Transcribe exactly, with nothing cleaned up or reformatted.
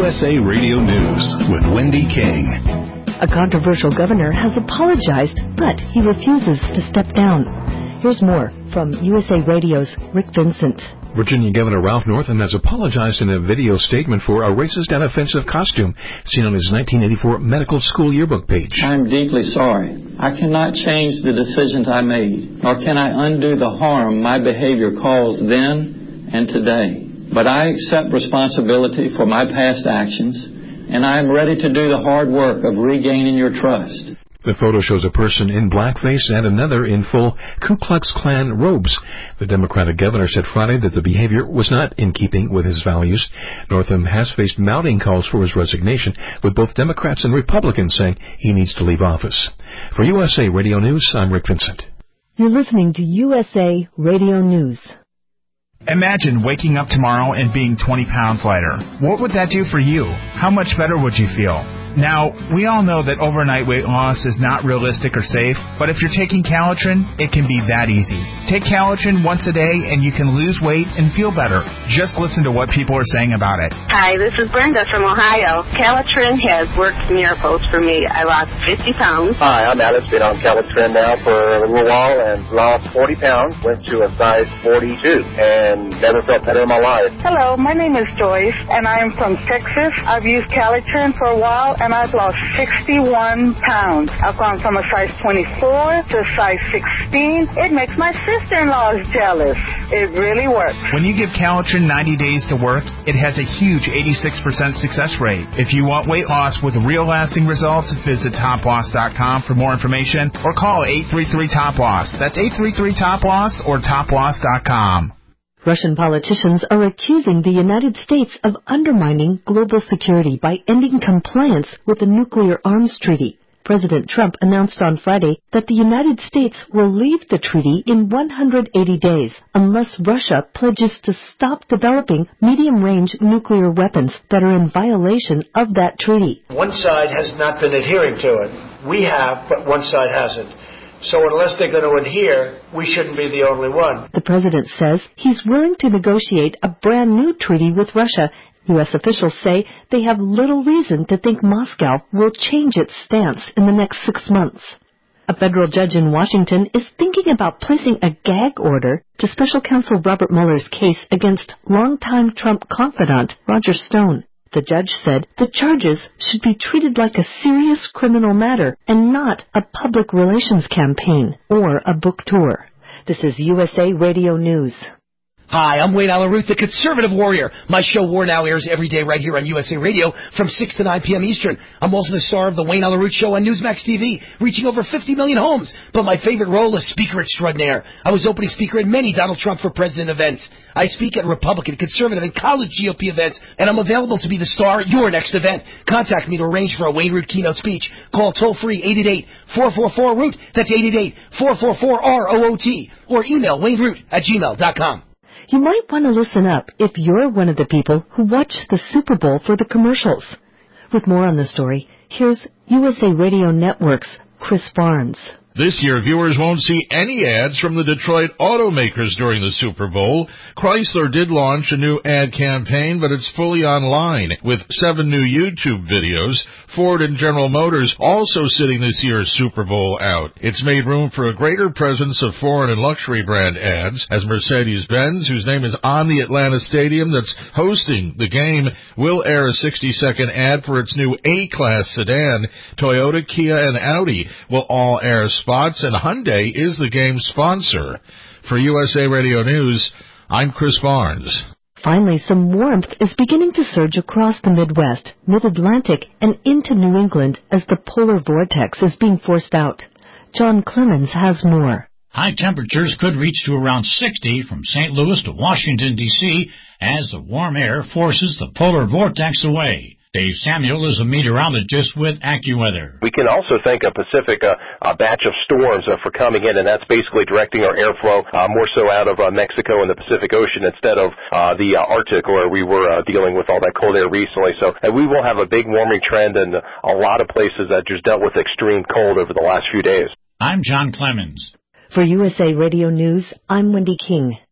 S A Radio News with Wendy King. A controversial governor has apologized, but he refuses to step down. Here's more from U S A Radio's Rick Vincent. Virginia Governor Ralph Northam has apologized in a video statement for a racist and offensive costume seen on his nineteen eighty-four medical school yearbook page. I'm deeply sorry. I cannot change the decisions I made, nor can I undo the harm my behavior caused then and today. But I accept responsibility for my past actions, and I am ready to do the hard work of regaining your trust. The photo shows a person in blackface and another in full Ku Klux Klan robes. The Democratic governor said Friday that the behavior was not in keeping with his values. Northam has faced mounting calls for his resignation, with both Democrats and Republicans saying he needs to leave office. For U S A Radio News, I'm Rick Vincent. You're listening to U S A Radio News. Imagine waking up tomorrow and being twenty pounds lighter. What would that do for you? How much better would you feel? Now, we all know that overnight weight loss is not realistic or safe, but if you're taking Calitrin, it can be that easy. Take Calitrin once a day and you can lose weight and feel better. Just listen to what people are saying about it. Hi, this is Brenda from Ohio. Calitrin has worked miracles for me. I lost fifty pounds. Hi, I'm Alice. Been on Calitrin now for a little while and lost forty pounds. Went to a size forty-two and never felt better in my life. Hello, my name is Joyce and I am from Texas. I've used Calitrin for a while and I've lost sixty-one pounds. I've gone from a size twenty-four to a size sixteen. It makes my sister-in-law jealous. It really works. When you give Calitrin ninety days to work, it has a huge eighty-six percent success rate. If you want weight loss with real lasting results, visit top loss dot com for more information or call eight three three top loss. That's eight three three top loss or top loss dot com. Russian politicians are accusing the United States of undermining global security by ending compliance with the nuclear arms treaty. President Trump announced on Friday that the United States will leave the treaty in one hundred eighty days unless Russia pledges to stop developing medium-range nuclear weapons that are in violation of that treaty. One side has not been adhering to it. We have, but one side hasn't. So unless they're going to adhere, we shouldn't be the only one. The president says he's willing to negotiate a brand new treaty with Russia. U S officials say they have little reason to think Moscow will change its stance in the next six months. A federal judge in Washington is thinking about placing a gag order to Special Counsel Robert Mueller's case against longtime Trump confidant Roger Stone. The judge said the charges should be treated like a serious criminal matter and not a public relations campaign or a book tour. This is U S A Radio News. Hi, I'm Wayne Allyn Root, the Conservative Warrior. My show War Now airs every day right here on U S A Radio from six to nine p.m. Eastern. I'm also the star of the Wayne Allyn Root Show on Newsmax T V, reaching over fifty million homes. But my favorite role is Speaker Extraordinaire. I was opening speaker at many Donald Trump for President events. I speak at Republican, Conservative, and college G O P events, and I'm available to be the star at your next event. Contact me to arrange for a Wayne Root keynote speech. Call toll-free eight eight eight, four four four, root. That's eight eight eight, four four four, R O O T. Or email wayneroot at gmail dot com. You might want to listen up if you're one of the people who watch the Super Bowl for the commercials. With more on the story, here's U S A Radio Network's Chris Barnes. This year, viewers won't see any ads from the Detroit automakers during the Super Bowl. Chrysler did launch a new ad campaign, but it's fully online with seven new YouTube videos. Ford and General Motors also sitting this year's Super Bowl out. It's made room for a greater presence of foreign and luxury brand ads, as Mercedes-Benz, whose name is on the Atlanta Stadium that's hosting the game, will air a sixty-second ad for its new A-Class sedan. Toyota, Kia, and Audi will all air spots, and Hyundai is the game's sponsor. For U S A Radio News, I'm Chris Barnes. Finally, some warmth is beginning to surge across the Midwest, Mid-Atlantic, and into New England as the polar vortex is being forced out. John Clemens has more. High temperatures could reach to around sixty from Saint Louis to Washington, D C as the warm air forces the polar vortex away. Dave Samuel is a meteorologist with AccuWeather. We can also thank a Pacific uh, a batch of storms uh, for coming in, and that's basically directing our airflow uh, more so out of uh, Mexico and the Pacific Ocean instead of uh, the uh, Arctic, where we were uh, dealing with all that cold air recently. So uh, we will have a big warming trend in a lot of places that just dealt with extreme cold over the last few days. I'm John Clemens. For U S A Radio News, I'm Wendy King.